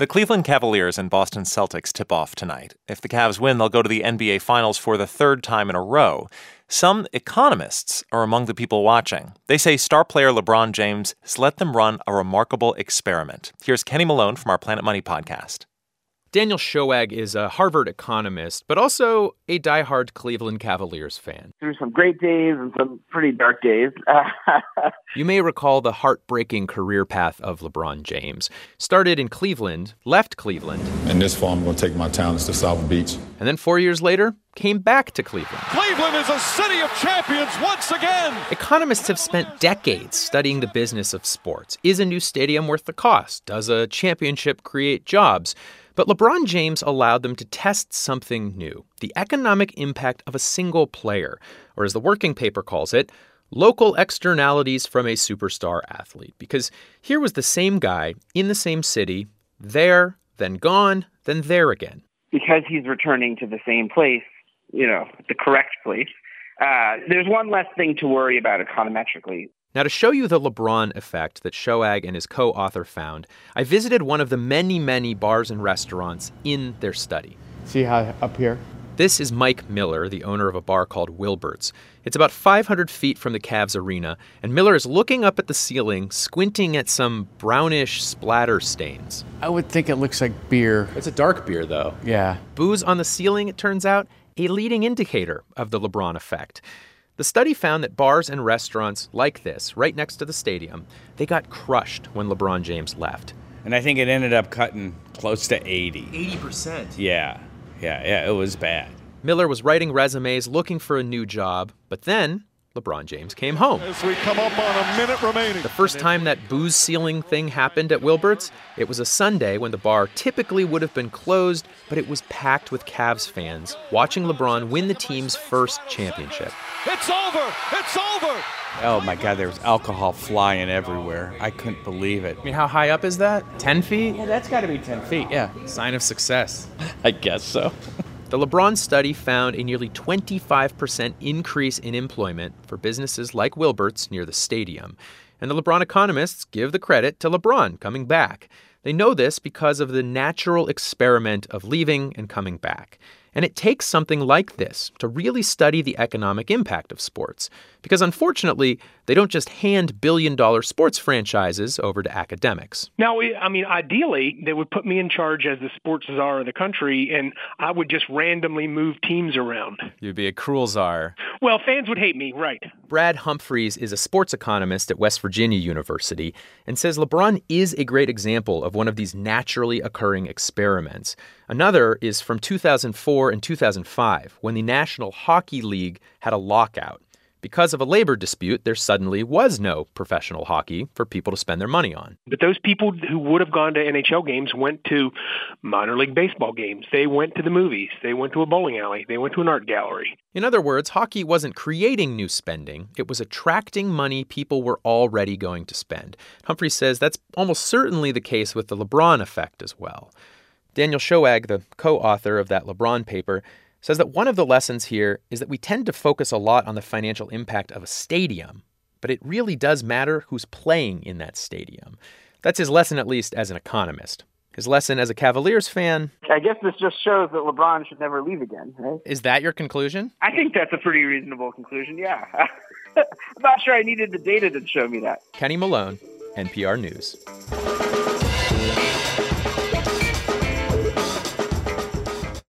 The Cleveland Cavaliers and Boston Celtics tip off tonight. If the Cavs win, they'll go to the NBA Finals for the third time in a row. Some economists are among the people watching. They say star player LeBron James has let them run a remarkable experiment. Here's Kenny Malone from our Planet Money podcast. Daniel Shoag is a Harvard economist, but also a diehard Cleveland Cavaliers fan. Through some great days and some pretty dark days. You may recall the heartbreaking career path of LeBron James. Started in Cleveland, left Cleveland. In this fall, I'm going to take my talents to South Beach. And then 4 years later, came back to Cleveland. Cleveland is a city of champions once again. Economists have spent decades studying the business of sports. Is a new stadium worth the cost? Does a championship create jobs? But LeBron James allowed them to test something new, the economic impact of a single player, or as the working paper calls it, local externalities from a superstar athlete. Because here was the same guy in the same city, there, then gone, then there again. Because he's returning to the same place, the correct place, there's one less thing to worry about econometrically. Now, to show you the LeBron effect that Shoag and his co-author found, I visited one of the many, many bars and restaurants in their study. See how up here? This is Mike Miller, the owner of a bar called Wilbert's. It's about 500 feet from the Cavs arena, and Miller is looking up at the ceiling, squinting at some brownish splatter stains. I would think it looks like beer. It's a dark beer, though. Yeah. Booze on the ceiling, it turns out, a leading indicator of the LeBron effect. The study found that bars and restaurants like this, right next to the stadium, they got crushed when LeBron James left. And I think it ended up cutting close to 80. 80%? Yeah, it was bad. Miller was writing resumes, looking for a new job, but then LeBron James came home. As we come up on a minute remaining. The first time that booze ceiling thing happened at Wilbert's, it was a Sunday when the bar typically would have been closed, but it was packed with Cavs fans watching LeBron win the team's first championship. It's over! It's over! Oh, my God, there was alcohol flying everywhere. I couldn't believe it. I mean, how high up is that? 10 feet? Yeah, that's got to be 10 feet, yeah. Sign of success. I guess so. The LeBron study found a nearly 25% increase in employment for businesses like Wilbert's near the stadium. And the LeBron economists give the credit to LeBron coming back. They know this because of the natural experiment of leaving and coming back. And it takes something like this to really study the economic impact of sports. Because unfortunately, they don't just hand billion-dollar sports franchises over to academics. Now, ideally, they would put me in charge as the sports czar of the country, and I would just randomly move teams around. You'd be a cruel czar. Well, fans would hate me, right. Brad Humphreys is a sports economist at West Virginia University and says LeBron is a great example of one of these naturally occurring experiments. Another is from 2004 and 2005, when the National Hockey League had a lockout. Because of a labor dispute, there suddenly was no professional hockey for people to spend their money on. But those people who would have gone to NHL games went to minor league baseball games. They went to the movies. They went to a bowling alley. They went to an art gallery. In other words, hockey wasn't creating new spending. It was attracting money people were already going to spend. Humphrey says that's almost certainly the case with the LeBron effect as well. Daniel Shoag, the co-author of that LeBron paper, says that one of the lessons here is that we tend to focus a lot on the financial impact of a stadium, but it really does matter who's playing in that stadium. That's his lesson, at least as an economist. His lesson as a Cavaliers fan... I guess this just shows that LeBron should never leave again, right? Is that your conclusion? I think that's a pretty reasonable conclusion, yeah. I'm not sure I needed the data to show me that. Kenny Malone, NPR News.